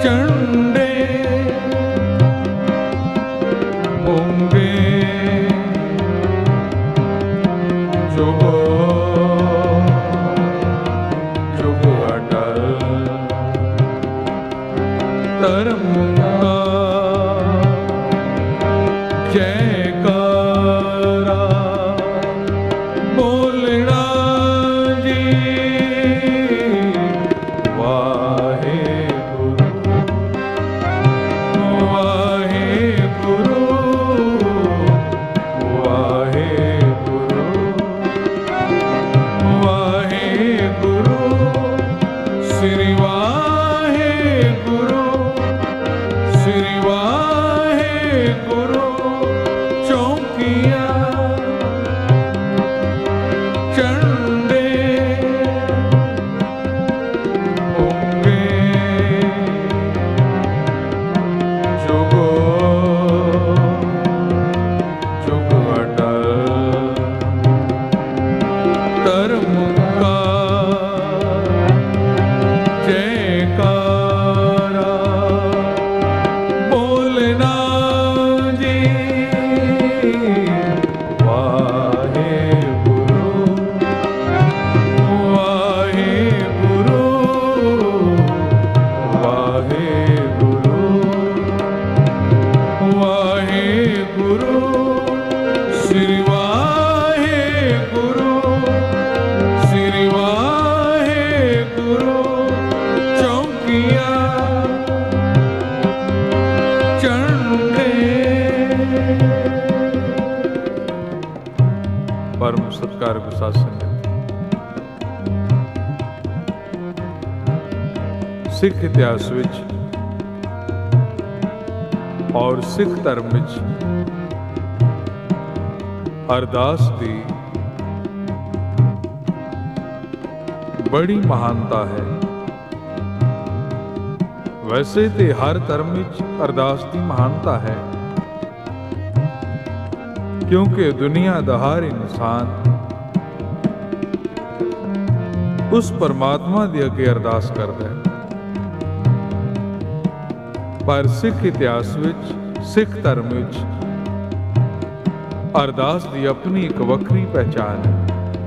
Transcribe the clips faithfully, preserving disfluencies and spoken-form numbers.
ਝੰਡੇ ਬੁੰਗੇ ਜੁਗ ਜੁਗ ਅਟਲ ਧਰਮ ਕਾ ਜੈਕਾਰਾ ਬੋਲਣਾ ਜੀ ਵਾਹਿਗੁਰੂ ਵਾਹਿਗੁਰੂ ਵਾਹਿਗੁਰੂ ਵਾਹਿਗੁਰੂ ਸ੍ਰੀ ਵਾਹਿਗੁਰੂ ਸ੍ਰੀ ਵਾਹਿਗੁਰੂ ਚੌਂਕੀਆਂ ਝੰਡੇ ਬੁੰਗੇ ਜੁਗ ਜੁਗ ਅਟਲ ਧਰਮ ਕਾ ਜੈਕਾਰਾ ਬੋਲਣਾ ਜੀ ਵਾਹਿਗੁਰੂ ਵਾਹਿਗੁਰੂ ਵਾਹਿਗੁਰੂ ਵਾਹਿਗੁਰੂ ਸ੍ਰੀ ਵਾਹਿਗੁਰੂ ਸ੍ਰੀ ਵਾਹਿਗੁਰੂ ਚੌਂਕੀਆਂ ਝੰਡੇ। ਪਰਮ ਸਤਿਕਾਰ ਗੁਸਾਂ ਸੰਗਤ, ਸਿੱਖ ਇਤਿਹਾਸ ਵਿੱਚ ਔਰ ਸਿੱਖ ਧਰਮ ਵਿੱਚ ਅਰਦਾਸ ਦੀ ਬੜੀ ਮਹਾਨਤਾ ਹੈ। ਵੈਸੇ ਤੇ ਹਰ ਧਰਮ ਵਿੱਚ ਅਰਦਾਸ ਦੀ ਮਹਾਨਤਾ ਹੈ, ਕਿਉਂਕਿ ਦੁਨੀਆ ਦਾ ਹਰ ਇਨਸਾਨ ਉਸ ਪਰਮਾਤਮਾ ਦੇ ਅੱਗੇ ਅਰਦਾਸ ਕਰਦਾ ਹੈ। ਪਰ ਸਿੱਖ ਇਤਿਹਾਸ ਵਿੱਚ, ਸਿੱਖ ਧਰਮ ਵਿੱਚ ਅਰਦਾਸ ਦੀ ਆਪਣੀ ਇੱਕ ਵੱਖਰੀ ਪਹਿਚਾਣ ਹੈ।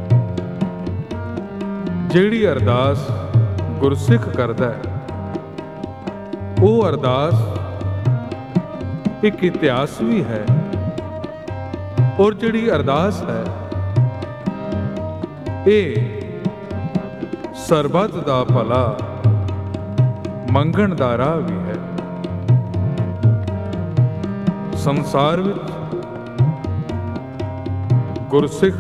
ਜਿਹੜੀ ਅਰਦਾਸ ਗੁਰਸਿੱਖ ਕਰਦਾ ਹੈ, ਉਹ ਅਰਦਾਸ ਇੱਕ ਇਤਿਹਾਸ ਵੀ ਹੈ। ਔਰ ਜਿਹੜੀ ਅਰਦਾਸ ਹੈ, ਇਹ ਸਰਬੱਤ ਦਾ ਭਲਾ ਮੰਗਣ ਦਾ ਰਾਹ ਵੀ ਹੈ। ਸੰਸਾਰ ਵਿੱਚ ਗੁਰਸਿੱਖ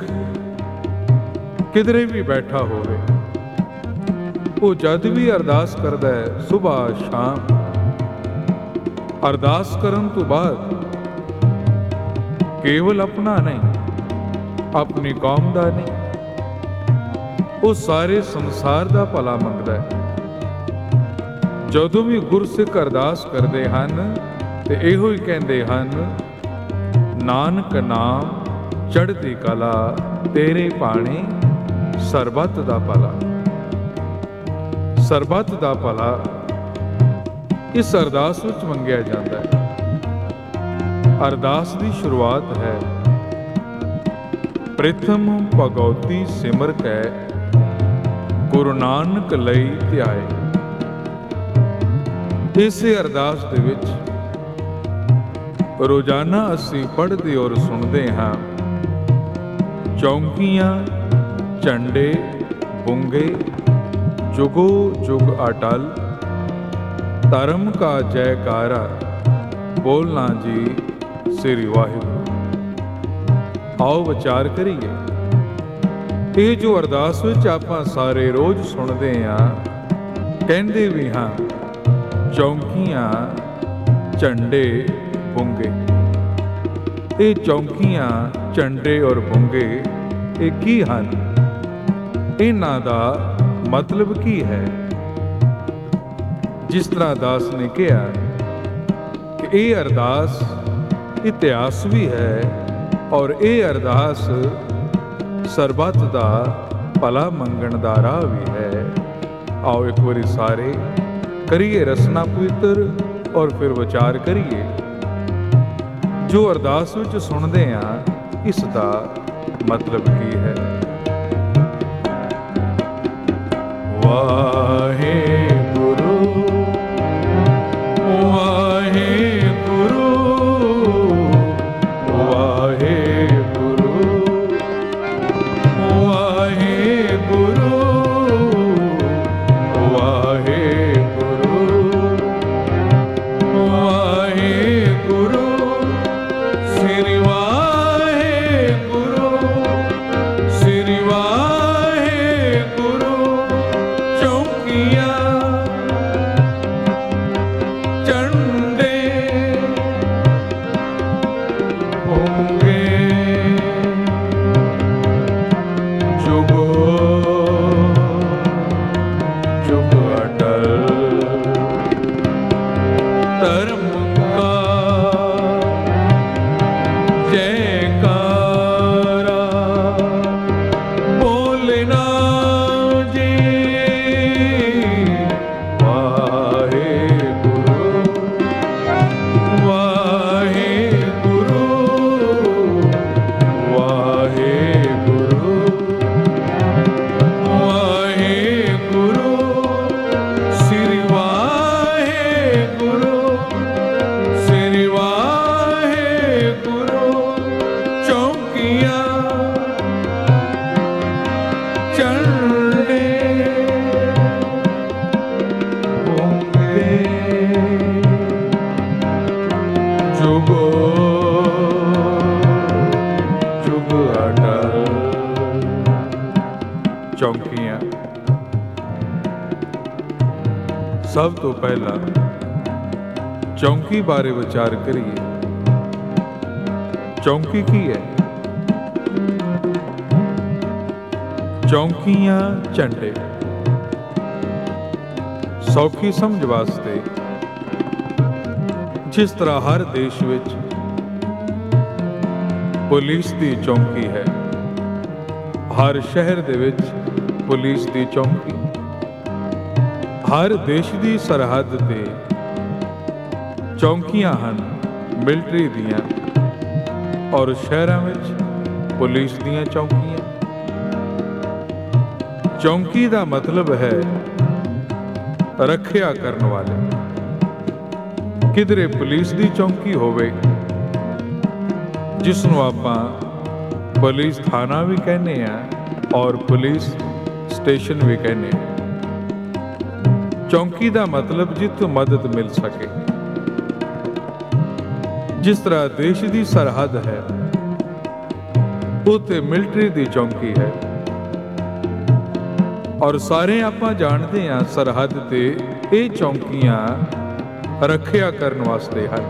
ਕਿਧਰੇ ਵੀ ਬੈਠਾ ਹੋਵੇ, ਉਹ ਜਦ ਵੀ ਅਰਦਾਸ ਕਰਦਾ ਹੈ, ਸੁਬਾਹ ਸ਼ਾਮ, ਅਰਦਾਸ ਕਰਨ ਤੋਂ ਬਾਅਦ ਕੇਵਲ ਆਪਣਾ ਨਹੀਂ, ਆਪਣੀ ਕੌਮ ਦਾ ਨਹੀਂ, ਉਹ ਸਾਰੇ ਸੰਸਾਰ ਦਾ ਭਲਾ ਮੰਗਦਾ ਹੈ। ਜਦੋਂ ਵੀ ਗੁਰਸਿੱਖ ਅਰਦਾਸ ਕਰਦੇ ਹਨ ਤੇ ਇਹੋ ਹੀ ਕਹਿੰਦੇ ਹਨ, ਨਾਨਕ ਨਾਮ ਚੜ੍ਹਦੀ ਕਲਾ ਤੇਰੇ ਭਾਣੇ ਸਰਬੱਤ ਦਾ ਭਲਾ। ਸਰਬੱਤ ਦਾ ਭਲਾ ਇਸ ਅਰਦਾਸ ਵਿੱਚ ਮੰਗਿਆ ਜਾਂਦਾ ਹੈ। ਅਰਦਾਸ ਦੀ ਸ਼ੁਰੂਆਤ ਹੈ, ਪ੍ਰਥਮ ਭਗਉਤੀ ਸਿਮਰ ਕੈ ਗੁਰੂ ਨਾਨਕ ਲਈ ਧਿਆਏ। ਇਸੇ ਅਰਦਾਸ ਦੇ ਵਿੱਚ ਰੋਜ਼ਾਨਾ ਅਸੀਂ ਪੜ੍ਹਦੇ ਔਰ ਸੁਣਦੇ ਹਾਂ, ਚੌਂਕੀਆਂ ਝੰਡੇ ਬੁੰਗੇ ਜੁਗੋ ਜੁਗ ਅਟਲ ਧਰਮ ਕਾ ਜੈਕਾਰਾ ਬੋਲਣਾ ਜੀ ਸ੍ਰੀ ਵਾਹਿਗੁਰੂ। ਆਓ ਵਿਚਾਰ ਕਰੀਏ, ਇਹ ਜੋ ਅਰਦਾਸ ਵਿੱਚ ਆਪਾਂ ਸਾਰੇ ਰੋਜ਼ ਸੁਣਦੇ ਹਾਂ, ਕਹਿੰਦੇ ਵੀ ਹਾਂ, ਚੌਂਕੀਆਂ ਝੰਡੇ ਬੁੰਗੇ। ਇਹ ਚੌਂਕੀਆਂ ਝੰਡੇ ਔਰ ਬੁੰਗੇ ਇਹ ਕੀ ਹਨ? ਇਹਨਾਂ ਦਾ ਮਤਲਬ ਕੀ ਹੈ? ਜਿਸ ਤਰ੍ਹਾਂ ਦਾਸ ਨੇ ਕਿਹਾ ਕਿ ਇਹ ਅਰਦਾਸ ਇਤਿਹਾਸ ਵੀ ਹੈ ਔਰ ਇਹ ਅਰਦਾਸ ਸਰਬੱਤ ਦਾ ਭਲਾ ਮੰਗਣ ਦਾ ਰਾਹ ਵੀ ਹੈ। ਆਓ ਇੱਕ ਵਾਰੀ ਸਾਰੇ ਕਰੀਏ ਰਸਨਾ ਪਵਿੱਤਰ ਔਰ ਫਿਰ ਵਿਚਾਰ ਕਰੀਏ। ਜੋ ਅਰਦਾਸ ਵਿੱਚ ਸੁਣਦੇ ਹਾਂ ਇਸ ਦਾ ਮਤਲਬ ਕੀ ਹੈ। ਵਾਹਿਗੁਰੂ ਵਾਹਿਗੁਰੂ ਵਾਹਿਗੁਰੂ ਵਾਹਿਗੁਰੂ ਵਾਹਿਗੁਰੂ ਵਾਹਿਗੁਰੂ ਸ੍ਰੀ ਵਾਹਿਗੁਰੂ ਸ੍ਰੀ ਵਾਹਿਗੁਰੂ ਚੌਂਕੀਆਂ ਝੰਡੇ ਹੋਂਗੇ ਜੁਗੋ ਜੁਗ ਅਟਲ ਧਰਮ ਕਾ ਜੈਕਾਰਾ ਬੋਲਣਾ ਜੀ। ਵਾਹਿਗੁਰੂ ਵਾਹਿਗੁਰੂ ਵਾਹਿਗੁਰੂ ਵਾਹਿਗੁਰੂ ਸ੍ਰੀ ਵਾਹਿਗੁਰੂ ਸ੍ਰੀ ਵਾਹਿਗੁਰੂ ਚੌਂਕੀਆਂ ਝੰਡੇ ਹੋਂਗੇ ਜੁਗੋ ਜੁਗ ਅਟਲ। ਚੌਂਕੀਆਂ ਸਭ ਤੋਂ ਪਹਿਲਾਂ ਚੌਂਕੀ ਬਾਰੇ ਵਿਚਾਰ ਕਰੀਏ। ਚੌਂਕੀ ਕੀ ਹੈ? ਚੌਂਕੀਆਂ ਝੰਡੇ ਸੌਖੀ ਸਮਝ ਵਾਸਤੇ, ਜਿਸ ਤਰ੍ਹਾਂ ਹਰ ਦੇਸ਼ ਵਿੱਚ ਪੁਲਿਸ ਦੀ ਚੌਂਕੀ ਹੈ, ਹਰ ਸ਼ਹਿਰ ਦੇ ਵਿੱਚ ਪੁਲਿਸ ਦੀ ਚੌਂਕੀ, ਹਰ ਦੇਸ਼ ਦੀ ਸਰਹੱਦ ਤੇ ਚੌਂਕੀਆਂ ਹਨ ਮਿਲਟਰੀ ਦੀਆਂ, ਔਰ ਸ਼ਹਿਰਾਂ ਵਿੱਚ ਪੁਲਿਸ ਦੀਆਂ ਚੌਂਕੀਆਂ। ਚੌਂਕੀ ਦਾ ਮਤਲਬ ਹੈ ਰੱਖਿਆ ਕਰਨ ਵਾਲੇ। ਕਿਧਰੇ ਪੁਲਿਸ ਦੀ ਚੌਂਕੀ ਹੋਵੇ, ਜਿਸ ਨੂੰ ਆਪਾਂ ਪੁਲਿਸ ਥਾਣਾ ਵੀ ਕਹਿੰਦੇ ਆ ਔਰ ਪੁਲਿਸ ਸਟੇਸ਼ਨ ਵੀ ਕਹਿੰਦੇ ਆ। ਚੌਂਕੀ ਦਾ ਮਤਲਬ ਜਿੱਥੋਂ ਮਦਦ ਮਿਲ ਸਕੇ। ਜਿਸ ਤਰ੍ਹਾਂ ਦੇਸ਼ ਦੀ ਸਰਹੱਦ ਹੈ, ਉੱਥੇ ਮਿਲਟਰੀ ਦੀ ਚੌਂਕੀ ਹੈ, ਔਰ ਸਾਰੇ ਆਪਾਂ ਜਾਣਦੇ ਹਾਂ ਸਰਹੱਦ ਤੇ ਇਹ ਚੌਂਕੀਆਂ ਰੱਖਿਆ ਕਰਨ ਵਾਸਤੇ ਹਨ।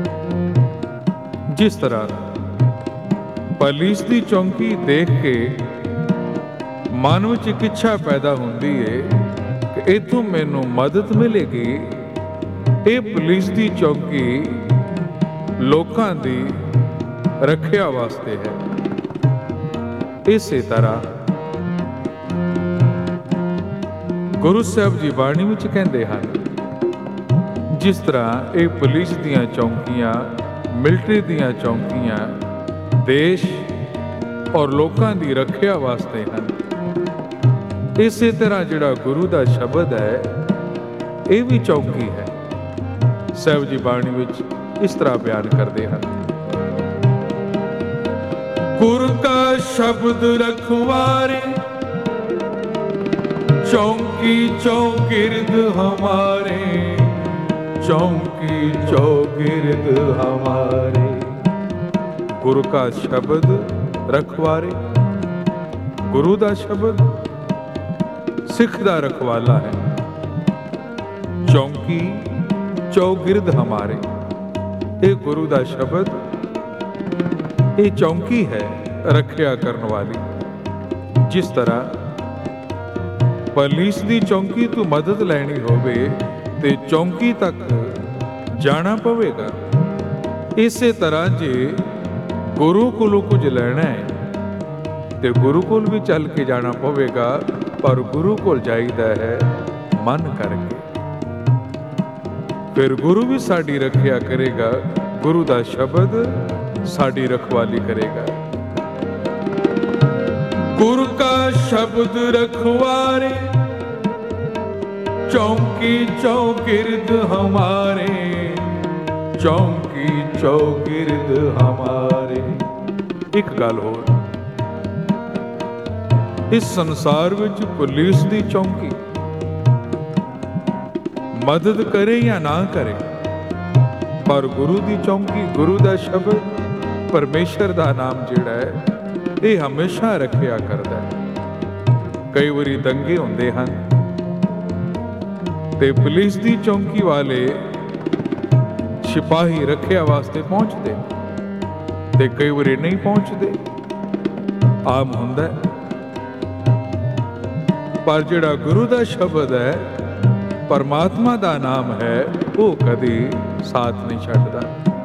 ਜਿਸ ਤਰ੍ਹਾਂ ਪੁਲਿਸ ਦੀ ਚੌਂਕੀ ਦੇਖ ਕੇ ਮਨ ਵਿੱਚ ਇੱਕ ਇੱਛਾ ਪੈਦਾ ਹੁੰਦੀ ਹੈ ਕਿ ਇੱਥੋਂ ਮੈਨੂੰ ਮਦਦ ਮਿਲੇਗੀ। ਇਹ ਪੁਲਿਸ ਦੀ ਚੌਂਕੀ ਲੋਕਾਂ ਦੀ ਰੱਖਿਆ ਵਾਸਤੇ ਹੈ। ਇਸੇ ਤਰ੍ਹਾਂ ਗੁਰੂ ਸਾਹਿਬ ਜੀ ਬਾਣੀ ਵਿੱਚ ਕਹਿੰਦੇ ਹਨ, ਜਿਸ ਤਰ੍ਹਾਂ ਇਹ ਪੁਲਿਸ ਦੀਆਂ ਚੌਂਕੀਆਂ, ਮਿਲਟਰੀ ਦੀਆਂ ਚੌਂਕੀਆਂ ਦੇਸ਼ ਔਰ ਲੋਕਾਂ ਦੀ ਰੱਖਿਆ ਵਾਸਤੇ ਹਨ, ਇਸੇ ਤਰ੍ਹਾਂ ਜਿਹੜਾ ਗੁਰੂ ਦਾ ਸ਼ਬਦ ਹੈ ਇਹ ਵੀ ਚੌਂਕੀ ਹੈ। ਸਾਹਿਬ ਜੀ ਬਾਣੀ ਵਿੱਚ ਇਸ ਤਰ੍ਹਾਂ ਬਿਆਨ ਕਰਦੇ ਹਨ, ਗੁਰ ਕਾ ਸ਼ਬਦ ਰਖਵਾਰੇ ਚੌਂਕੀ ਚੌਗਿਰਦ ਹਮਾਰੇ, चौकी चौगिर्द हमारे। गुरु का शब्द रखवारे, गुरु का शब्द सिख दा रखवाला है। चौकी चौगिर्द हमारे, ये गुरु का शब्द ये चौकी है रखिया करने वाली। जिस तरह पुलिस की चौकी तो मदद लैनी होवे ते चौकी तक जाना पवेगा, इसे तरह जे गुरु कोलों कुछ लेना है ते गुरु कोल भी चल के जाना पवेगा, पर गुरु कोल जाईदा है मन करके। ਫਿਰ ਗੁਰੂ ਵੀ ਸਾਡੀ ਰੱਖਿਆ ਕਰੇਗਾ। ਗੁਰੂ ਦਾ ਸ਼ਬਦ ਸਾਡੀ ਰਖਵਾਲੀ ਕਰੇਗਾ। ਗੁਰੂ ਕਾ ਸ਼ਬਦ ਰਖਵਾਰੇ, ਚੌਂਕੀ ਚੌਗਿਰਦ ਹਮਾਰੇ, ਚੌਂਕੀ ਚੌਗਿਰਦ ਹਮਾਰੇ। ਇੱਕ ਗੱਲ ਹੋਰ, ਇਸ ਸੰਸਾਰ ਵਿੱਚ ਪੁਲਿਸ ਦੀ ਚੌਂਕੀ ਮਦਦ ਕਰੇ ਜਾਂ ਨਾ ਕਰੇ, ਪਰ ਗੁਰੂ ਦੀ ਚੌਂਕੀ, ਗੁਰੂ ਦਾ ਸ਼ਬਦ, ਪਰਮੇਸ਼ਰ ਦਾ ਨਾਮ ਜਿਹੜਾ ਹੈ, ਇਹ ਹਮੇਸ਼ਾ ਰੱਖਿਆ ਕਰਦਾ ਹੈ। ਕਈ ਵਾਰੀ ਦੰਗੇ ਹੁੰਦੇ ਹਨ ਤੇ ਪੁਲਿਸ ਦੀ ਚੌਂਕੀ ਵਾਲੇ ਸਿਪਾਹੀ ਰੱਖਿਆ ਵਾਸਤੇ ਪਹੁੰਚਦੇ ਤੇ ਕਈ ਵਾਰੀ ਨਹੀਂ ਪਹੁੰਚਦੇ, ਆਮ ਹੁੰਦਾ ਹੈ। ਪਰ ਜਿਹੜਾ ਗੁਰੂ ਦਾ ਸ਼ਬਦ ਹੈ, ਪਰਮਾਤਮਾ ਦਾ ਨਾਮ ਹੈ, ਉਹ ਕਦੇ ਸਾਥ ਨਹੀਂ ਛੱਡਦਾ।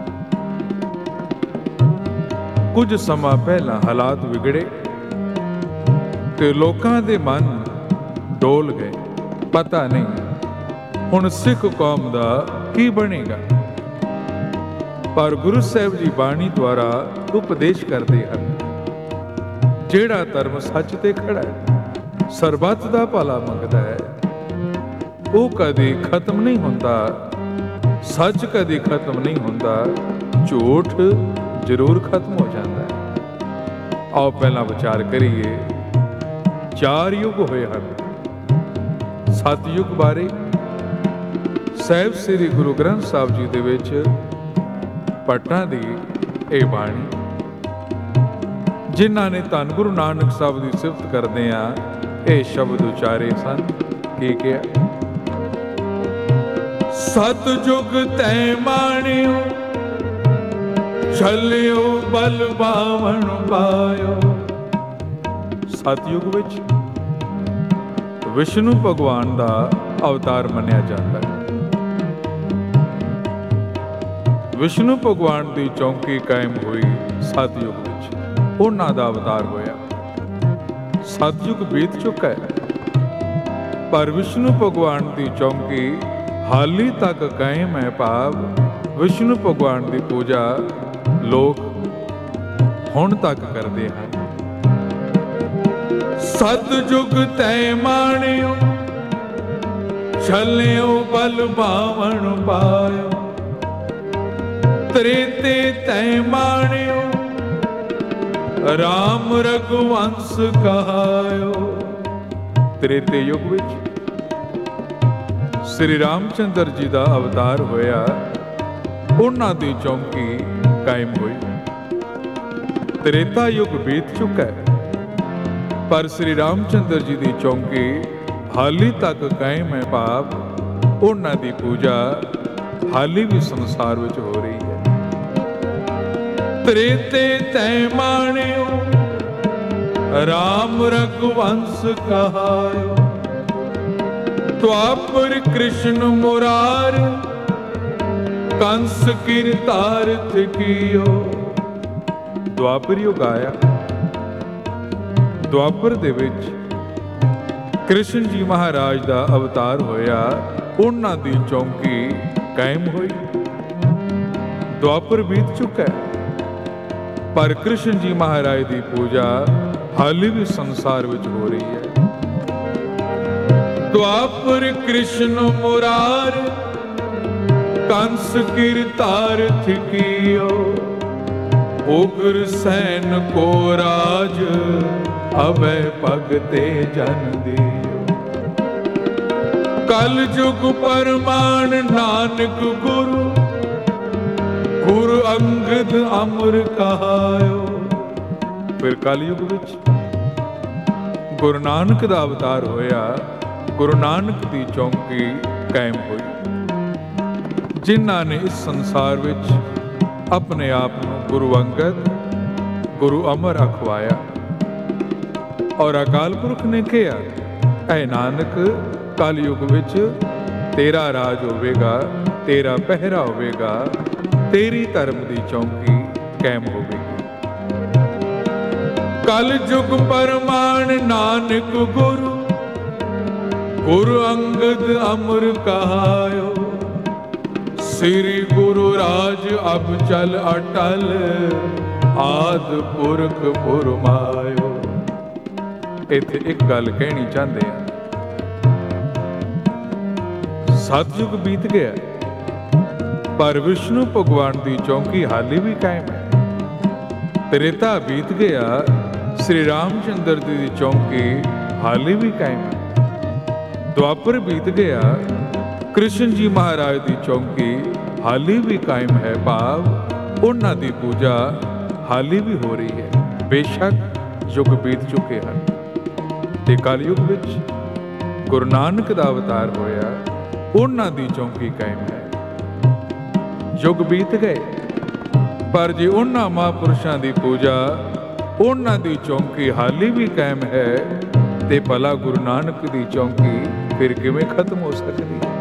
ਕੁਝ ਸਮਾਂ ਪਹਿਲਾਂ ਹਾਲਾਤ ਵਿਗੜੇ ਤੇ ਲੋਕਾਂ ਦੇ ਮਨ ਡੋਲ ਗਏ। ਪਤਾ ਨਹੀਂ ਹੁਣ ਸਿੱਖ ਕੌਮ ਦਾ ਕੀ ਬਣੇਗਾ। ਪਰ ਗੁਰੂ ਸਾਹਿਬ ਜੀ ਬਾਣੀ ਦੁਆਰਾ ਉਪਦੇਸ਼ ਕਰਦੇ ਹਨ, ਜਿਹੜਾ ਧਰਮ ਸੱਚ ਤੇ ਖੜਾ ਹੈ, ਸਰਬੱਤ ਦਾ ਭਲਾ ਮੰਗਦਾ ਹੈ, ਉਹ ਕਦੇ ਖਤਮ ਨਹੀਂ ਹੁੰਦਾ। ਸੱਚ ਕਦੇ ਖਤਮ ਨਹੀਂ ਹੁੰਦਾ, ਝੂਠ ਜ਼ਰੂਰ ਖਤਮ ਹੋ ਜਾਂਦਾ ਹੈ। ਆਓ ਪਹਿਲਾਂ ਵਿਚਾਰ ਕਰੀਏ। ਚਾਰ ਯੁੱਗ ਹੋਏ ਹਨ। ਸਤਿਯੁਗ ਬਾਰੇ ਸਾਹਿਬ ਸ੍ਰੀ ਗੁਰੂ ਗ੍ਰੰਥ ਸਾਹਿਬ ਜੀ ਦੇ ਵਿੱਚ ਭੱਟਾਂ ਦੀ ਇਹ ਬਾਣੀ, ਜਿਨ੍ਹਾਂ ਨੇ ਧੰਨ ਗੁਰੂ ਨਾਨਕ ਸਾਹਿਬ ਦੀ ਸਿਫਤ ਕਰਦੇ ਆ ਇਹ ਸ਼ਬਦ ਉਚਾਰੇ ਸਨ। ਕੀ ਕਿਹਾ? ਸਤਿਯੁਗ ਤੈ ਮਾਣਿਓ, ਛਲਿਓ ਬਲ ਬਾਵਣ ਪਾਇਓ। ਸਤਿਯੁਗ ਵਿੱਚ ਵਿਸ਼ਨੂੰ ਭਗਵਾਨ ਦਾ ਅਵਤਾਰ ਮੰਨਿਆ ਜਾਂਦਾ ਹੈ। ਵਿਸ਼ਨੂੰ ਭਗਵਾਨ ਦੀ ਚੌਂਕੀ ਕਾਇਮ ਹੋਈ ਸਤਿਯੁਗ ਵਿੱਚ, ਉਹਨਾਂ ਦਾ ਅਵਤਾਰ ਹੋਇਆ। ਸਤਿਯੁਗ ਬੀਤ ਚੁੱਕਾ ਹੈ, ਪਰ ਵਿਸ਼ਨੂੰ ਭਗਵਾਨ ਦੀ ਚੌਂਕੀ ਹਾਲੀ ਤੱਕ ਕਾਇਮ ਹੈ। ਭਾਵ ਵਿਸ਼ਨੂੰ ਭਗਵਾਨ ਦੀ ਪੂਜਾ ਲੋਕ ਹੁਣ ਤੱਕ ਕਰਦੇ ਹਨ। ਸਤਿਯੁਗ ਤੈ ਮਾਣਿਓ, ਛਲਿਓ ਬਲ ਬਾਵਣ ਪਾਇਓ। ਤ੍ਰੇਤੇ ਤੈ ਮਾਣਿਓ, ਰਾਮ ਰਘੁਵੰਸ ਕਹਾਇਓ। ਤ੍ਰੇਤੇ ਯੁੱਗ ਵਿੱਚ ਸ੍ਰੀ ਰਾਮ ਚੰਦਰ ਜੀ ਦਾ ਅਵਤਾਰ ਹੋਇਆ, ਉਹਨਾਂ ਦੀ ਚੌਂਕੀ ਕਾਇਮ ਹੋਈ। ਤ੍ਰੇਤਾ ਯੁੱਗ ਬੀਤ ਚੁੱਕਾ ਹੈ, ਪਰ ਸ੍ਰੀ ਰਾਮ ਚੰਦਰ ਜੀ ਦੀ ਚੌਂਕੀ ਹਾਲੀ ਤੱਕ ਕਾਇਮ ਹੈ। ਭਾਵ ਉਹਨਾਂ ਦੀ ਪੂਜਾ ਹਾਲੀ ਵੀ ਸੰਸਾਰ ਵਿੱਚ ਹੋ ਰਹੀ ਹੈ। ਤ੍ਰੇਤੇ ਤੈ ਮਾਣਿਓ, ਰਾਮ ਰਘੁਵੰਸ ਕਹਾਇਓ। ਦੁਆਪਰ ਕ੍ਰਿਸ਼ਨ ਮੁਰਾਰ, ਕੰਸ ਕਿਰਤਾਰਥ ਕੀਓ। ਦੁਆਪਰ ਯੁੱਗ ਆਇਆ। ਦੁਆਪਰ ਦੇ ਵਿੱਚ ਕ੍ਰਿਸ਼ਨ ਜੀ ਮਹਾਰਾਜ ਦਾ ਅਵਤਾਰ ਹੋਇਆ, ਉਹਨਾਂ ਦੀ ਚੌਂਕੀ ਕਾਇਮ ਹੋਈ। ਦੁਆਪਰ ਬੀਤ ਚੁੱਕਾ ਹੈ, ਪਰ ਕ੍ਰਿਸ਼ਨ ਜੀ ਮਹਾਰਾਜ ਦੀ ਪੂਜਾ ਹਾਲੇ ਵੀ ਸੰਸਾਰ ਵਿੱਚ ਹੋ ਰਹੀ ਹੈ। ਦੁਆਪਰ ਕ੍ਰਿਸ਼ਨ ਮੁਰਾਰ, ਕੰਸ ਕਿਰਤਾਰਥ ਕੀਓ। ਉਗਰ ਸੈਨ ਕੋ ਰਾਜ, ਅਬੈ ਭਗਤੇ ਜਨ ਦਿਓ। ਕਲ ਜੁਗ ਪਰਮਾਨ ਨਾਨਕ ਗੁਰੂ, ਗੁਰੂ ਅੰਗਦ ਅਮਰ ਕਹਾਇਓ। ਫਿਰ ਕਲਯੁਗ ਵਿੱਚ ਗੁਰੂ ਨਾਨਕ ਦਾ ਅਵਤਾਰ ਹੋਇਆ, ਗੁਰੂ ਨਾਨਕ ਦੀ ਚੌਂਕੀ ਕਾਇਮ ਹੋਈ। ਜਿਨ੍ਹਾਂ ਨੇ ਇਸ ਸੰਸਾਰ ਵਿੱਚ ਆਪਣੇ ਆਪ ਨੂੰ ਗੁਰੂ ਅੰਗਦ, ਗੁਰੂ ਅਮਰ ਅਖਵਾਇਆ। ਔਰ ਅਕਾਲ ਪੁਰਖ ਨੇ ਕਿਹਾ, ਐ ਨਾਨਕ ਕਲਯੁਗ ਵਿੱਚ ਤੇਰਾ ਰਾਜ ਹੋਵੇਗਾ, ਤੇਰਾ ਪਹਿਰਾ ਹੋਵੇਗਾ, ਤੇਰੀ ਧਰਮ ਦੀ ਚੌਂਕੀ ਕਾਇਮ ਹੋਵੇਗੀ। ਕਲ ਜੁਗ ਪਰਮਾਨ ਨਾਨਕ ਗੁਰੂ, ਗੁਰੂ ਅੰਗਦ ਅਮਰ ਕਹਾਇਓ। ਸ੍ਰੀ ਗੁਰੂ ਰਾਜ ਅਬ ਚਲ ਅਟਲ, ਆਦ ਪੁਰਖ ਪੁਰਮਾਇਓ। ਇੱਥੇ ਇੱਕ ਗੱਲ ਕਹਿਣੀ ਚਾਹੁੰਦੇ ਆ, ਸਤਯੁਗ ਬੀਤ ਗਿਆ ਪਰ ਵਿਸ਼ਨੂੰ ਭਗਵਾਨ ਦੀ ਚੌਂਕੀ ਹਾਲੇ ਵੀ ਕਾਇਮ ਹੈ। ਤ੍ਰੇਤਾ ਬੀਤ ਗਿਆ, ਸ੍ਰੀ ਰਾਮ ਚੰਦਰ ਜੀ ਦੀ ਚੌਂਕੀ ਹਾਲੇ ਵੀ ਕਾਇਮ ਹੈ। ਦੁਆਪਰ ਬੀਤ ਗਿਆ, ਕ੍ਰਿਸ਼ਨ ਜੀ ਮਹਾਰਾਜ ਦੀ ਚੌਂਕੀ ਹਾਲੇ ਵੀ ਕਾਇਮ ਹੈ, ਭਾਵ ਉਹਨਾਂ ਦੀ ਪੂਜਾ ਹਾਲੇ ਵੀ ਹੋ ਰਹੀ ਹੈ। ਬੇਸ਼ੱਕ ਯੁੱਗ ਬੀਤ ਚੁੱਕੇ ਹਨ ਤੇ ਕਲਯੁਗ ਵਿੱਚ ਗੁਰੂ ਨਾਨਕ ਦਾ ਅਵਤਾਰ ਹੋਇਆ, ਉਹਨਾਂ ਦੀ ਚੌਂਕੀ ਕਾਇਮ ਹੈ। ਯੁੱਗ ਬੀਤ ਗਏ ਪਰ ਜੇ ਉਹਨਾਂ ਮਹਾਂਪੁਰਸ਼ਾਂ ਦੀ ਪੂਜਾ, ਉਹਨਾਂ ਦੀ ਚੌਂਕੀ ਹਾਲੇ ਵੀ ਕਾਇਮ ਹੈ ਤੇ ਭਲਾ ਗੁਰੂ ਨਾਨਕ ਦੀ ਚੌਂਕੀ ਫਿਰ ਕਿਵੇਂ ਖਤਮ ਹੋ ਸਕਦੀ ਹੈ?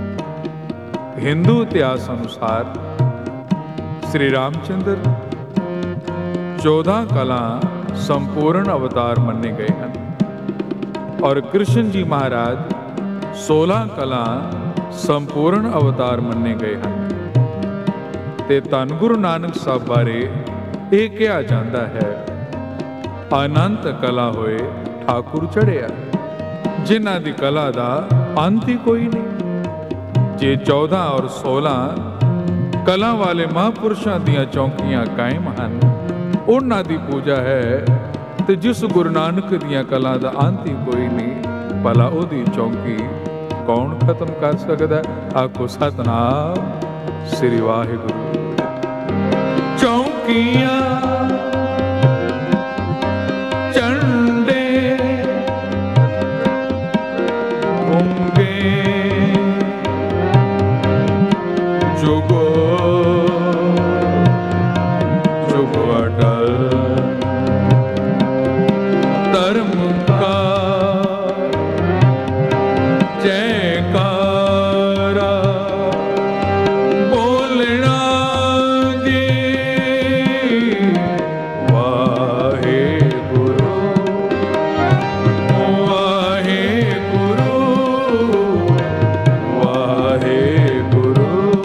ਹਿੰਦੂ ਇਤਿਹਾਸ ਅਨੁਸਾਰ ਸ੍ਰੀ ਰਾਮਚੰਦਰ ਚੌਦਾਂ ਕਲਾਂ ਸੰਪੂਰਨ ਅਵਤਾਰ ਮੰਨੇ ਗਏ ਹਨ ਔਰ ਕ੍ਰਿਸ਼ਨ ਜੀ ਮਹਾਰਾਜ ਸੋਲਾਂ ਕਲਾਂ ਸੰਪੂਰਨ ਅਵਤਾਰ ਮੰਨੇ ਗਏ ਹਨ। ਤੇ ਧੰਨ ਗੁਰੂ ਨਾਨਕ ਸਾਹਿਬ ਬਾਰੇ ਇਹ ਕਿਹਾ ਜਾਂਦਾ ਹੈ, ਅਨੰਤ ਕਲਾ ਹੋਏ ਠਾਕੁਰ ਚੜਿਆ, ਜਿਨ੍ਹਾਂ ਦੀ ਕਲਾ ਦਾ ਅੰਤ ਹੀ ਕੋਈ ਨਹੀਂ। ਜੇ ਚੌਦਾਂ ਔਰ ਸੋਲਾਂ ਕਲਾ ਵਾਲੇ ਮਹਾਂਪੁਰਸ਼ਾਂ ਦੀਆਂ ਚੌਂਕੀਆਂ ਕਾਇਮ ਹਨ, ਉਹਨਾਂ ਦੀ ਪੂਜਾ ਹੈ, ਤੇ ਜਿਸ ਗੁਰੂ ਨਾਨਕ ਦੀਆਂ ਕਲਾ ਦਾ ਅੰਤ ਹੀ ਕੋਈ ਨਹੀਂ, ਭਲਾ ਉਹਦੀ ਚੌਂਕੀ ਕੌਣ ਖਤਮ ਕਰ ਸਕਦਾ? ਆਖੋ ਸਤਿਨਾਮ ਸ੍ਰੀ ਵਾਹਿਗੁਰੂ। ਚੌਂਕੀਆਂ ਝੰਡੇ ਹੁੰਗੇ ਜੁਗੋ ਜੁਗ ਅਟਲ, ਧਰਮ ਕਾ ਜੈਕਾਰਾ ਬੋਲਣਾ ਜੀ, ਵਾਹਿਗੁਰੂ ਵਾਹਿਗੁਰੂ ਵਾਹਿਗੁਰੂ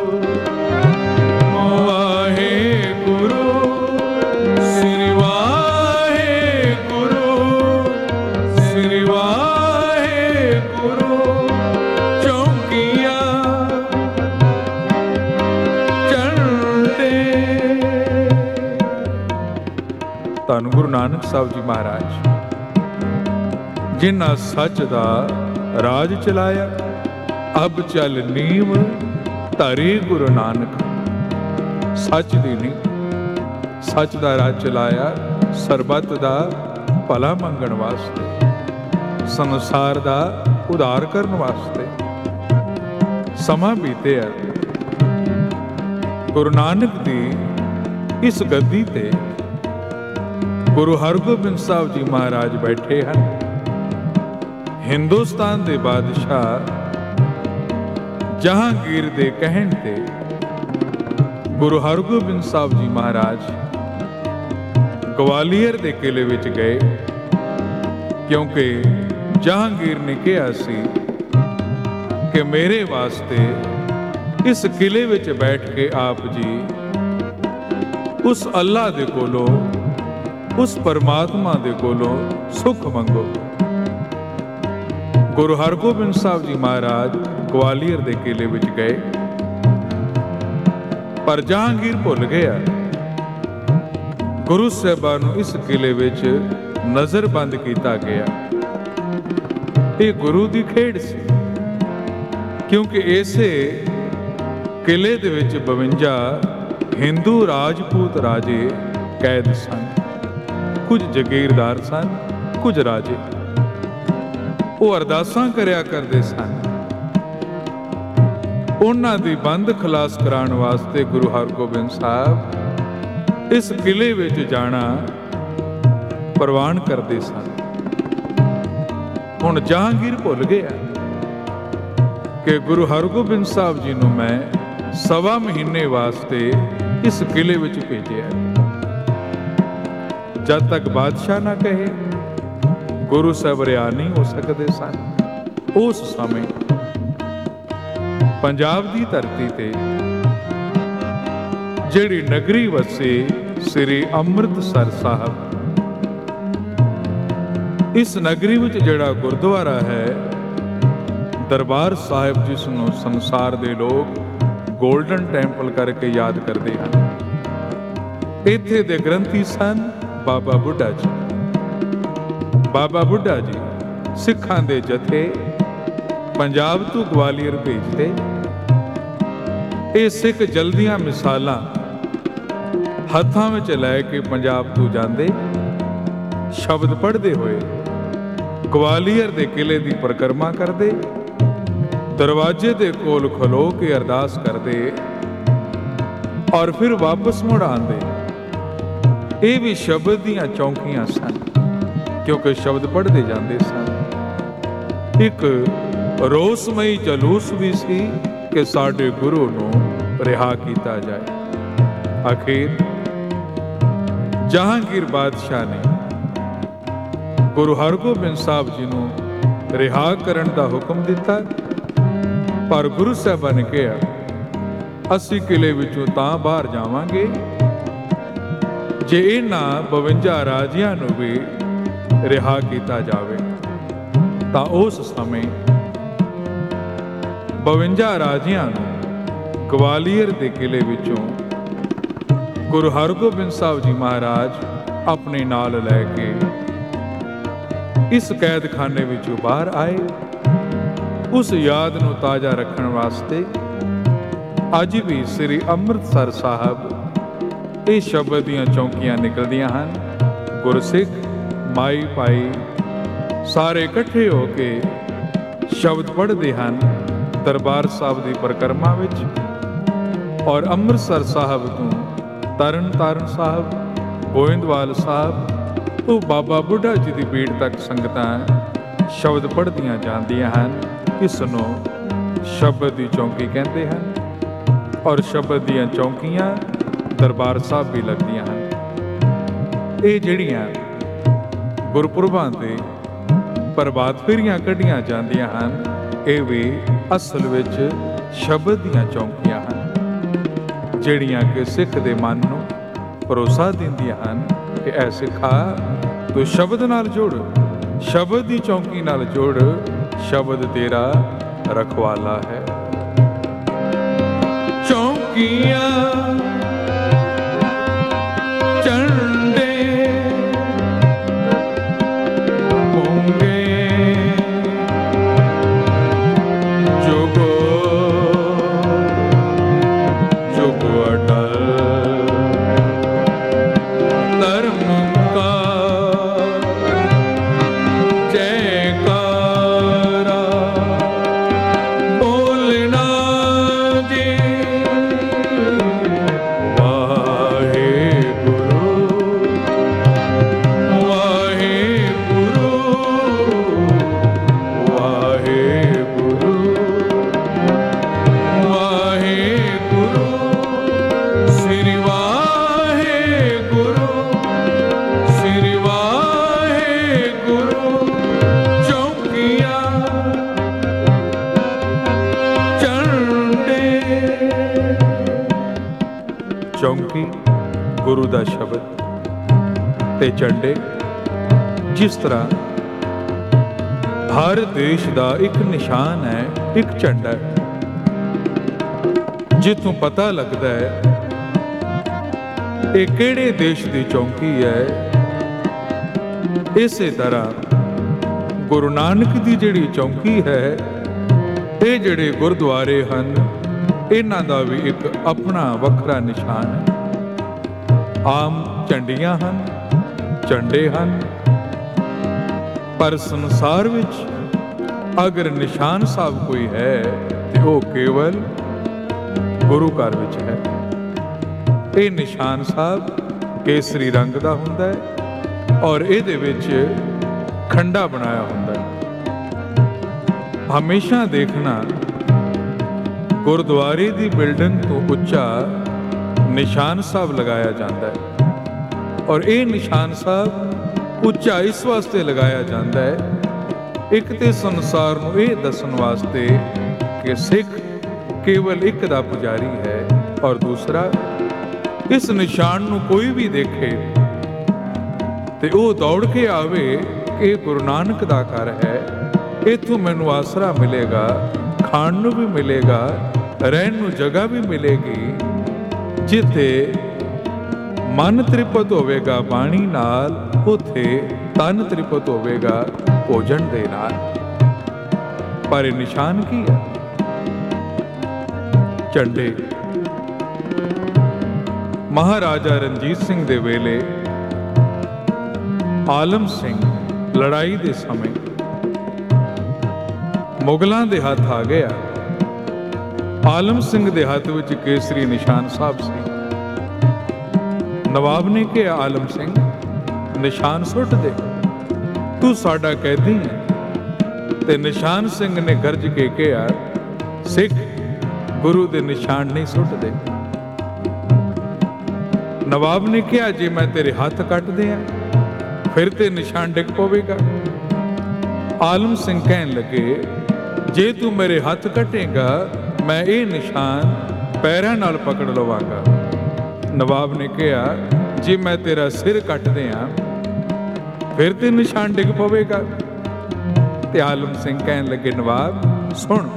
ਵਾਹਿਗੁਰੂ, ਸ੍ਰੀ ਵਾਹਿਗੁਰੂ ਸ੍ਰੀ ਵਾਹਿਗੁਰੂ। ਚੌਂਕੀਆਂ ਝੰਡੇ। ਧੰਨ ਗੁਰੂ ਨਾਨਕ ਸਾਹਿਬ ਜੀ ਮਹਾਰਾਜ, ਜਿਨ੍ਹਾਂ ਸੱਚ ਦਾ ਰਾਜ ਚਲਾਇਆ, ਅਬ ਚੱਲ ਨੀਵ ਧਰੀ ਗੁਰੂ ਨਾਨਕ। ਸੱਚ ਦੀ ਨੀਂਹ, ਸੱਚ ਦਾ ਰਾਜ ਚਲਾਇਆ, ਸਰਬੱਤ ਦਾ ਭਲਾ ਮੰਗਣ ਵਾਸਤੇ, ਸੰਸਾਰ ਦਾ ਉਧਾਰ ਕਰਨ ਵਾਸਤੇ। ਸਮਾਂ ਬੀਤਿਆ, ਗੁਰੂ ਨਾਨਕ ਦੀ ਇਸ ਗੱਦੀ ਤੇ ਗੁਰੂ ਹਰਗੋਬਿੰਦ ਸਾਹਿਬ ਜੀ ਮਹਾਰਾਜ ਬੈਠੇ ਹਨ। ਹਿੰਦੁਸਤਾਨ ਦੇ ਬਾਦਸ਼ਾਹ ਜਹਾਂਗੀਰ ਦੇ ਕਹਿਣ ਤੇ ਗੁਰੂ ਹਰਗੋਬਿੰਦ ਸਾਹਿਬ ਜੀ ਮਹਾਰਾਜ ਗਵਾਲੀਅਰ ਦੇ ਕਿਲੇ ਵਿੱਚ ਗਏ, ਕਿਉਂਕਿ ਜਹਾਂਗੀਰ ਨੇ ਕਿਹਾ ਸੀ ਕਿ ਮੇਰੇ ਵਾਸਤੇ ਇਸ ਕਿਲੇ ਵਿੱਚ ਬੈਠ ਕੇ ਆਪ ਜੀ ਉਸ ਅੱਲਾਹ ਦੇ ਕੋਲੋਂ, ਉਸ ਪਰਮਾਤਮਾ ਦੇ ਕੋਲੋਂ ਸੁੱਖ ਮੰਗੋ। ਗੁਰੂ ਹਰਗੋਬਿੰਦ ਸਾਹਿਬ ਜੀ ਮਹਾਰਾਜ ਗਵਾਲੀਅਰ ਦੇ ਕਿਲੇ ਵਿੱਚ ਗਏ, ਪਰ ਜਹਾਂਗੀਰ ਭੁੱਲ ਗਿਆ। ਗੁਰੂ ਸਾਹਿਬਾਨ ਨੂੰ ਇਸ ਕਿਲੇ ਵਿੱਚ ਨਜ਼ਰਬੰਦ ਕੀਤਾ ਗਿਆ। ਇਹ ਗੁਰੂ ਦੀ ਖੇਡ ਸੀ, ਕਿਉਂਕਿ ਇਸੇ ਕਿਲੇ ਦੇ ਵਿੱਚ ਬਵੰਜਾ ਹਿੰਦੂ ਰਾਜਪੂਤ ਰਾਜੇ ਕੈਦ ਸਨ। ਕੁਝ ਜਗੀਰਦਾਰ ਸਨ, ਕੁਝ ਰਾਜੇ। ਉਹ ਅਰਦਾਸਾਂ ਕਰਿਆ ਕਰਦੇ ਸਨ। ਉਹਨਾਂ ਦੀ ਬੰਦ ਖਲਾਸ ਕਰਾਉਣ ਵਾਸਤੇ ਗੁਰੂ ਹਰਗੋਬਿੰਦ ਸਾਹਿਬ ਇਸ ਕਿਲੇ ਵਿੱਚ ਜਾਣਾ ਪ੍ਰਵਾਨ ਕਰਦੇ ਸਨ। ਹੁਣ ਜਹਾਂਗੀਰ ਭੁੱਲ ਗਿਆ ਕਿ ਗੁਰੂ ਹਰਗੋਬਿੰਦ ਸਾਹਿਬ ਜੀ ਨੂੰ ਮੈਂ ਸਵਾ ਮਹੀਨੇ ਵਾਸਤੇ ਇਸ ਕਿਲੇ ਵਿੱਚ ਭੇਜਿਆ। ਜਦ ਤੱਕ ਬਾਦਸ਼ਾਹ ਨਾ ਕਹੇ, ਗੁਰੂ ਸਾਹਿਬ ਰਿਹਾ ਨਹੀਂ ਹੋ ਸਕਦੇ ਸਨ। ਉਸ ਸਮੇਂ ਪੰਜਾਬ ਦੀ ਧਰਤੀ ਤੇ ਜਿਹੜੀ ਨਗਰੀ ਵਸੇ ਸ੍ਰੀ ਅੰਮ੍ਰਿਤਸਰ ਸਾਹਿਬ। ਇਸ ਨਗਰੀ ਵਿੱਚ ਜਿਹੜਾ ਗੁਰਦੁਆਰਾ ਹੈ ਦਰਬਾਰ ਸਾਹਿਬ, ਜਿਸ ਨੂੰ ਸੰਸਾਰ ਦੇ ਲੋਕ ਗੋਲਡਨ ਟੈਂਪਲ ਕਰਕੇ ਯਾਦ ਕਰਦੇ ਹਨ। ਇੱਥੇ ਦੇ ਗ੍ਰੰਥੀ ਸਨ ਬਾਬਾ ਬੁੱਢਾ ਜੀ। ਬਾਬਾ ਬੁੱਢਾ ਜੀ ਸਿੱਖਾਂ ਦੇ ਜਥੇ ਪੰਜਾਬ ਤੋਂ ਗਵਾਲੀਅਰ ਭੇਜਦੇ। ਇਹ ਸਿੱਖ ਜਲਦੀਆਂ ਮਿਸਾਲਾਂ ਹੱਥਾਂ ਵਿੱਚ ਲੈ ਕੇ ਪੰਜਾਬ ਤੋਂ ਜਾਂਦੇ, ਸ਼ਬਦ ਪੜ੍ਹਦੇ ਹੋਏ ਗਵਾਲੀਅਰ ਦੇ ਕਿਲੇ ਦੀ ਪਰਿਕਰਮਾ ਕਰਦੇ, ਦਰਵਾਜ਼ੇ ਦੇ ਕੋਲ ਖਲੋ ਕੇ ਅਰਦਾਸ ਕਰਦੇ ਔਰ ਫਿਰ ਵਾਪਸ ਮੁੜ ਆਉਂਦੇ। ਇਹ ਵੀ ਸ਼ਬਦ ਦੀਆਂ ਚੌਂਕੀਆਂ ਸਨ, ਕਿਉਂਕਿ ਸ਼ਬਦ ਪੜ੍ਹਦੇ ਜਾਂਦੇ ਸਨ। ਇੱਕ ਰੋਸਮਈ ਜਲੂਸ ਵੀ ਸੀ ਕਿ ਸਾਡੇ ਗੁਰੂ ਨੂੰ ਰਿਹਾ ਕੀਤਾ ਜਾਏ। ਅਖੀਰ ਜਹਾਂਗੀਰ ਬਾਦਸ਼ਾਹ ਨੇ ਗੁਰੂ ਹਰਗੋਬਿੰਦ ਸਾਹਿਬ ਜੀ ਨੂੰ ਰਿਹਾ ਕਰਨ ਦਾ ਹੁਕਮ ਦਿੱਤਾ, ਪਰ ਗੁਰੂ ਸਾਹਿਬਾਂ ਨੇ ਕਿਹਾ ਅਸੀਂ ਕਿਲੇ ਵਿੱਚੋਂ ਤਾਂ ਬਾਹਰ ਜਾਵਾਂਗੇ ਜੇ ਇਹਨਾਂ ਬਵੰਜਾ ਰਾਜਿਆਂ ਨੂੰ ਵੀ ਰਿਹਾ ਕੀਤਾ ਜਾਵੇ। ਤਾਂ ਉਸ ਸਮੇਂ ਬਵੰਜਾ ਰਾਜਿਆਂ ਨੂੰ ਗਵਾਲੀਅਰ ਦੇ ਕਿਲੇ ਵਿੱਚੋਂ ਗੁਰੂ ਹਰਗੋਬਿੰਦ ਸਾਹਿਬ ਜੀ ਮਹਾਰਾਜ ਆਪਣੇ ਨਾਲ ਲੈ ਕੇ ਇਸ ਕੈਦਖਾਨੇ ਵਿੱਚੋਂ ਬਾਹਰ ਆਏ। ਉਸ ਯਾਦ ਨੂੰ ਤਾਜ਼ਾ ਰੱਖਣ ਵਾਸਤੇ ਅੱਜ ਵੀ ਸ੍ਰੀ ਅੰਮ੍ਰਿਤਸਰ ਸਾਹਿਬ ਇਹ ਸ਼ਬਦ ਦੀਆਂ ਚੌਂਕੀਆਂ ਨਿਕਲਦੀਆਂ ਹਨ। ਗੁਰਸਿੱਖ ਮਾਈ ਭਾਈ ਸਾਰੇ ਇਕੱਠੇ ਹੋ ਕੇ ਸ਼ਬਦ ਪੜ੍ਹਦੇ ਹਨ ਦਰਬਾਰ ਸਾਹਿਬ ਦੀ ਪਰਿਕਰਮਾ ਵਿੱਚ। ਔਰ ਅੰਮ੍ਰਿਤਸਰ ਸਾਹਿਬ ਤੋਂ ਤਰਨ ਤਾਰਨ ਸਾਹਿਬ, ਗੋਇੰਦਵਾਲ ਸਾਹਿਬ, ਉਹ ਬਾਬਾ ਬੁੱਢਾ ਜੀ ਦੀ ਬੀੜ ਤੱਕ ਸੰਗਤਾਂ ਸ਼ਬਦ ਪੜ੍ਹਦੀਆਂ ਜਾਂਦੀਆਂ ਹਨ। ਇਸ ਨੂੰ ਸ਼ਬਦ ਦੀ ਚੌਂਕੀ ਕਹਿੰਦੇ ਹਨ। ਔਰ ਸ਼ਬਦ ਦੀਆਂ ਚੌਂਕੀਆਂ ਦਰਬਾਰ ਸਾਹਿਬ ਵੀ ਲੱਗਦੀਆਂ ਹਨ। ਇਹ ਜਿਹੜੀਆਂ ਗੁਰਪੁਰਬਾਂ ਤੇ ਪ੍ਰਭਾਤ ਫੇਰੀਆਂ ਕੱਢੀਆਂ ਜਾਂਦੀਆਂ ਹਨ, ਇਹ ਵੀ ਅਸਲ ਵਿੱਚ ਸ਼ਬਦ ਦੀਆਂ ਚੌਂਕੀਆਂ ਹਨ, ਜਿਹੜੀਆਂ ਕਿ ਸਿੱਖ ਦੇ ਮਨ ਨੂੰ ਭਰੋਸਾ ਦਿੰਦੀਆਂ ਹਨ ਕਿ ਐ ਸਿੱਖਾ ਤੂੰ ਸ਼ਬਦ ਨਾਲ ਜੁੜ, ਸ਼ਬਦ ਦੀ ਚੌਂਕੀ ਨਾਲ ਜੁੜ, ਸ਼ਬਦ ਤੇਰਾ ਰਖਵਾਲਾ ਹੈ। ਚੌਂਕੀਆਂ ਚੌਂਕੀ ਗੁਰੂ ਦਾ ਸ਼ਬਦ ਤੇ ਝੰਡੇ, ਜਿਸ ਤਰ੍ਹਾਂ ਹਰ ਦੇਸ਼ ਦਾ ਇੱਕ ਨਿਸ਼ਾਨ ਹੈ, ਇੱਕ ਝੰਡਾ ਹੈ, ਜਿੱਥੋਂ ਪਤਾ ਲੱਗਦਾ ਹੈ ਇਹ ਕਿਹੜੇ ਦੇਸ਼ ਦੀ ਚੌਂਕੀ ਹੈ। ਇਸੇ ਤਰ੍ਹਾਂ ਗੁਰੂ ਨਾਨਕ ਦੀ ਜਿਹੜੀ ਚੌਂਕੀ ਹੈ, ਇਹ ਜਿਹੜੇ ਗੁਰਦੁਆਰੇ ਹਨ, ਇਹਨਾਂ ਦਾ ਵੀ ਇੱਕ ਆਪਣਾ ਵੱਖਰਾ ਨਿਸ਼ਾਨ ਹੈ। ਆਮ ਝੰਡੀਆਂ ਹਨ, ਝੰਡੇ ਹਨ, ਪਰ ਸੰਸਾਰ ਵਿੱਚ ਅਗਰ ਨਿਸ਼ਾਨ ਸਾਹਿਬ ਕੋਈ ਹੈ ਤੇ ਉਹ ਕੇਵਲ ਗੁਰੂ ਘਰ ਵਿੱਚ ਹੈ। ਇਹ ਨਿਸ਼ਾਨ ਸਾਹਿਬ ਕੇਸਰੀ ਰੰਗ ਦਾ ਹੁੰਦਾ ਹੈ ਔਰ ਇਹਦੇ ਵਿੱਚ ਖੰਡਾ ਬਣਾਇਆ ਹੁੰਦਾ ਹੈ। ਹਮੇਸ਼ਾ ਦੇਖਣਾ ਗੁਰਦੁਆਰੇ ਦੀ ਬਿਲਡਿੰਗ ਤੋਂ ਉੱਚਾ ਨਿਸ਼ਾਨ ਸਾਹਿਬ ਲਗਾਇਆ ਜਾਂਦਾ ਹੈ ਔਰ ਇਹ ਨਿਸ਼ਾਨ ਸਾਹਿਬ ਉੱਚਾ ਇਸ ਵਾਸਤੇ ਲਗਾਇਆ ਜਾਂਦਾ ਹੈ, ਇੱਕ ਤੇ ਸੰਸਾਰ ਨੂੰ ਇਹ ਦੱਸਣ ਵਾਸਤੇ ਕਿ ਸਿੱਖ ਕੇਵਲ ਇੱਕ ਦਾ ਪੁਜਾਰੀ ਹੈ, ਔਰ ਦੂਸਰਾ ਇਸ ਨਿਸ਼ਾਨ ਨੂੰ ਕੋਈ ਵੀ ਦੇਖੇ ਤੇ ਉਹ ਦੌੜ ਕੇ ਆਵੇ ਕਿ ਇਹ ਗੁਰੂ ਨਾਨਕ ਦਾ ਘਰ ਹੈ, ਇੱਥੋਂ ਮੈਨੂੰ ਆਸਰਾ ਮਿਲੇਗਾ, ਖਾਣ ਨੂੰ ਵੀ ਮਿਲੇਗਾ, ਰਹਿਣ ਨੂੰ ਜਗ੍ਹਾ ਵੀ ਮਿਲੇਗੀ, ਜਿੱਥੇ ਮਨ ਤ੍ਰਿਪਤ ਹੋਵੇਗਾ ਬਾਣੀ ਨਾਲ, ਉੱਥੇ ਤਨ ਤ੍ਰਿਪਤ ਹੋਵੇਗਾ ਭੋਜਨ ਦੇ ਨਾਲ। ਪਰ ਇਹ ਨਿਸ਼ਾਨ ਕੀ ਹੈ? ਝੰਡੇ। ਮਹਾਰਾਜਾ ਰਣਜੀਤ ਸਿੰਘ ਦੇ ਵੇਲੇ ਆਲਮ ਸਿੰਘ ਲੜਾਈ ਦੇ ਸਮੇਂ ਮੁਗਲਾਂ ਦੇ ਹੱਥ ਆ ਗਿਆ। ਆਲਮ ਸਿੰਘ ਦੇ ਹੱਥ ਵਿੱਚ ਕੇਸਰੀ ਨਿਸ਼ਾਨ ਸਾਹਿਬ ਸੀ। ਨਵਾਬ ਨੇ ਕਿਹਾ, ਆਲਮ ਸਿੰਘ ਨਿਸ਼ਾਨ ਸੁੱਟ ਦੇ, ਤੂੰ ਸਾਡਾ ਕੈਦੀ ਹੈ। ਤੇ ਨਿਸ਼ਾਨ ਸਿੰਘ ਨੇ ਗਰਜ ਕੇ ਕਿਹਾ, ਸਿੱਖ ਗੁਰੂ ਦੇ ਨਿਸ਼ਾਨ ਨਹੀਂ ਸੁੱਟਦੇ। ਨਵਾਬ ਨੇ ਕਿਹਾ, ਜੇ ਮੈਂ ਤੇਰੇ ਹੱਥ ਕੱਟ ਦਿਆਂ ਫਿਰ ਤੇ ਨਿਸ਼ਾਨ ਡਿੱਗ ਪਵੇਗਾ। ਆਲਮ ਸਿੰਘ ਕਹਿਣ ਲੱਗੇ, ਜੇ ਤੂੰ ਮੇਰੇ ਹੱਥ ਕੱਟੇਗਾ ਮੈਂ ਇਹ ਨਿਸ਼ਾਨ ਪੈਰਾਂ ਨਾਲ ਪਕੜ ਲਵਾਂਗਾ। ਨਵਾਬ ਨੇ ਕਿਹਾ, ਜੇ ਮੈਂ ਤੇਰਾ ਸਿਰ ਕੱਟ ਦਿਆਂ ਫਿਰ ਤੇ ਨਿਸ਼ਾਨ ਡਿੱਗ ਪਵੇਗਾ। ਤੇ ਆਲਮ ਸਿੰਘ ਕਹਿਣ ਲੱਗੇ, ਨਵਾਬ ਸੁਣ,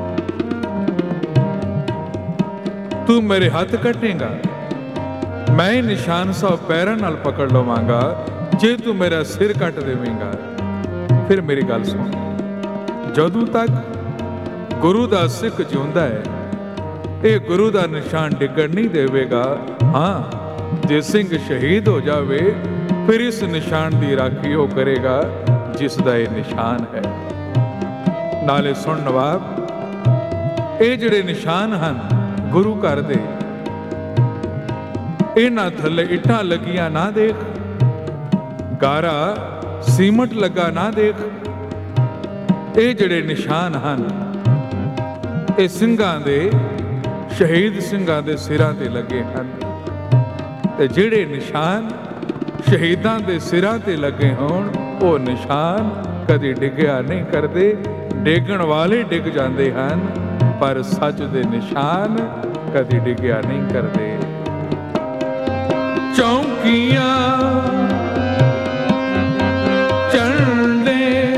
ਤੂੰ ਮੇਰੇ ਹੱਥ ਕੱਟੇਗਾ ਮੈਂ ਇਹ ਨਿਸ਼ਾਨ ਸਭ ਪੈਰਾਂ ਨਾਲ ਪਕੜ ਲਵਾਂਗਾ, ਜੇ ਤੂੰ ਮੇਰਾ ਸਿਰ ਕੱਟ ਦੇਵੇਂਗਾ ਫਿਰ ਮੇਰੀ ਗੱਲ ਸੁਣ, ਜਦੋਂ ਤੱਕ ਗੁਰੂ ਦਾ ਸਿੱਖ ਜਿਉਂਦਾ ਹੈ ਇਹ ਗੁਰੂ ਦਾ ਨਿਸ਼ਾਨ ਡਿੱਗਣ ਨਹੀਂ ਦੇਵੇਗਾ। ਹਾਂ, ਜੇ ਸਿੰਘ ਸ਼ਹੀਦ ਹੋ ਜਾਵੇ ਫਿਰ ਇਸ ਨਿਸ਼ਾਨ ਦੀ ਰਾਖੀ ਉਹ ਕਰੇਗਾ ਜਿਸ ਦਾ ਇਹ ਨਿਸ਼ਾਨ ਹੈ। ਨਾਲੇ ਸੁਣ ਨਵਾਬ, ਇਹ ਜਿਹੜੇ ਨਿਸ਼ਾਨ ਹਨ ਗੁਰੂ ਘਰ ਦੇ, ਇਹਨਾਂ ਥੱਲੇ ਇੱਟਾਂ ਲੱਗੀਆਂ ਨਾ ਦੇਖ, ਗਾਰਾ ਸੀਮਟ ਲੱਗਾ ਨਾ ਦੇਖ। ਇਹ ਜਿਹੜੇ ਨਿਸ਼ਾਨ ਹਨ ਇਹ ਸਿੰਘਾਂ ਦੇ, ਸ਼ਹੀਦ ਸਿੰਘਾਂ ਦੇ ਸਿਰਾਂ ਤੇ ਲੱਗੇ ਹਨ। ਤੇ ਜਿਹੜੇ ਨਿਸ਼ਾਨ ਸ਼ਹੀਦਾਂ ਦੇ ਸਿਰਾਂ ਤੇ ਲੱਗੇ ਹੋਣ ਉਹ ਨਿਸ਼ਾਨ ਕਦੇ ਡਿੱਗਿਆ ਨਹੀਂ ਕਰਦੇ। ਡਿੱਗਣ ਵਾਲੇ ਡਿੱਗ ਜਾਂਦੇ ਹਨ ਪਰ ਸੱਚ ਦੇ ਨਿਸ਼ਾਨ ਕਦੇ ਡਿੱਗਿਆ ਨਹੀਂ ਕਰਦੇ। ਚੌਂਕੀਆਂ ਝੰਡੇ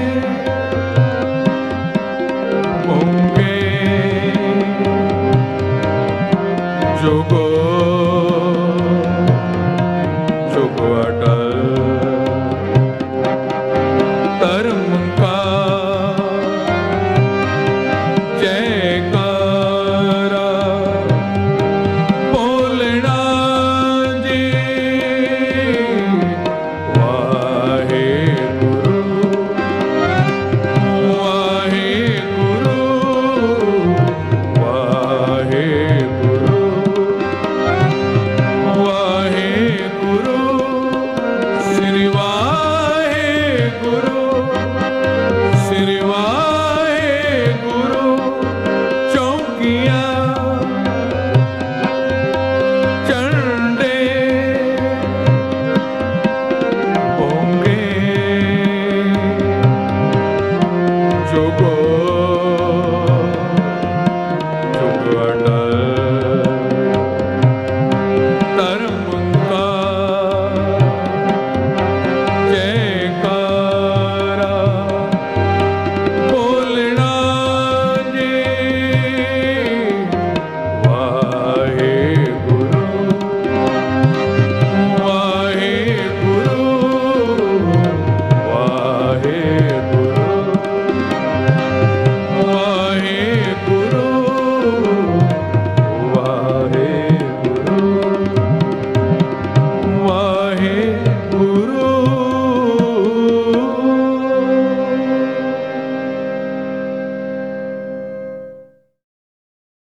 ਮੋਗੇ ਜੋ